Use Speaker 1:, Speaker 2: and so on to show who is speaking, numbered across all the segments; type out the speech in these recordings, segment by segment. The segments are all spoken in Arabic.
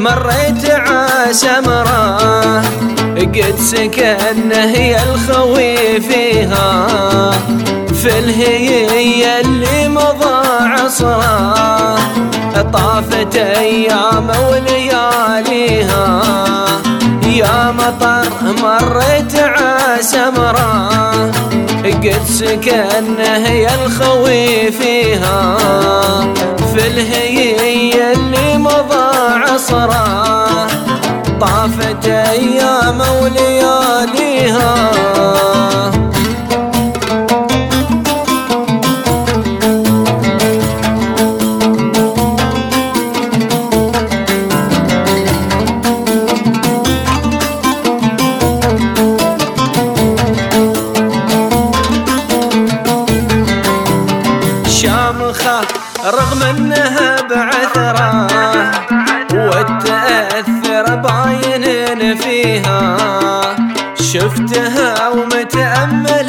Speaker 1: مريت عسمرة قد سكنه يا الخوي فيها، في الهية اللي مضى عصره طافت أيام ولياليها. يا مطر مريت عسمرة قد سكنه يا الخوي فيها، في الهية اللي مضى عصره طافت أيام ولياليها. شامخة رغم انها بعثرة والتأثر باين فيها، شفتها ومتأمل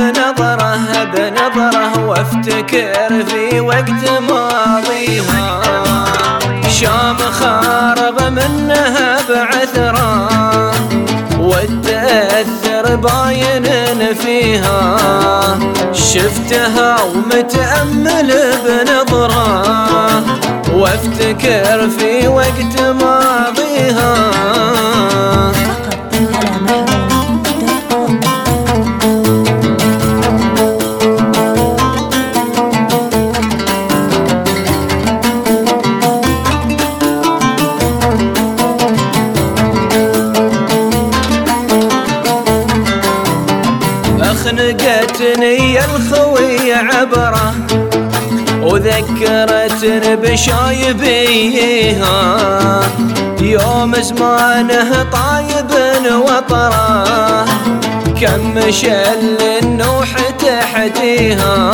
Speaker 1: بنظره وافتكر في وقت ماضيها. شامخة رغم انها بعثرة والتأثر باين فيها، شفتها ومتأمل بنظره وافتكر في وقت ماضيها. أخنقتني يا الخوي عبره وذكرتني بشايبيها، يوم زمانه طايب وطره كم شل النوح تحديها.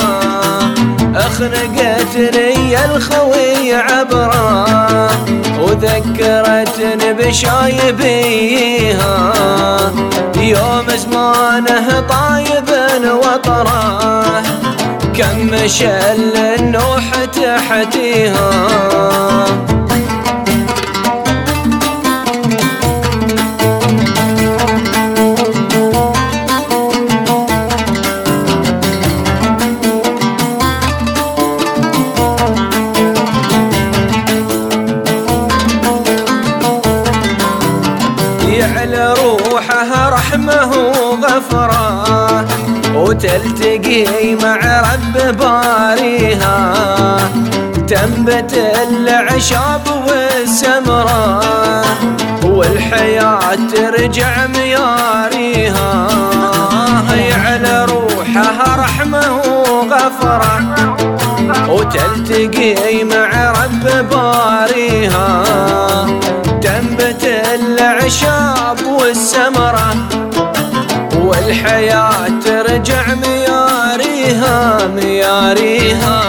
Speaker 1: أخنقتني يا الخوي عبره وذكرتني بشايبيها، يوم زمانه طايب وطره كم شل النوح تحتيها. يعلى روحها رحمه وغفره وتلتقي مع رب باريها، تنبت العشاب والسمرة والحياة ترجع مياريها. يعلى روحها رحمه وغفره وتلتقي مع رب باريها، تنبت العشاب والسمرة والحياة ترجع مياريها.